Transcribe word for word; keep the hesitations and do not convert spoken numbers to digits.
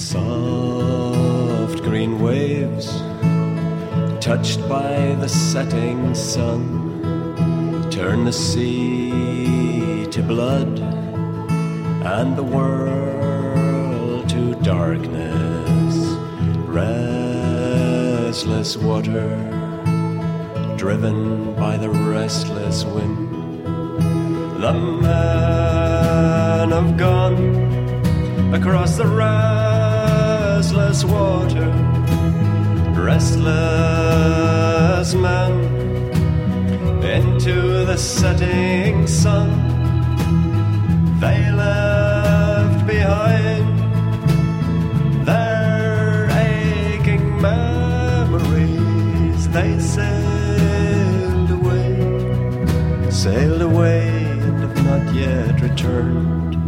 Soft green waves, touched by the setting sun, turn the sea to blood and the world to darkness. Restless water, driven by the restless wind. The men have gone across the restless water. Restless men into the setting sun. They left behind their aching memories. They sailed away, sailed away and have not yet returned.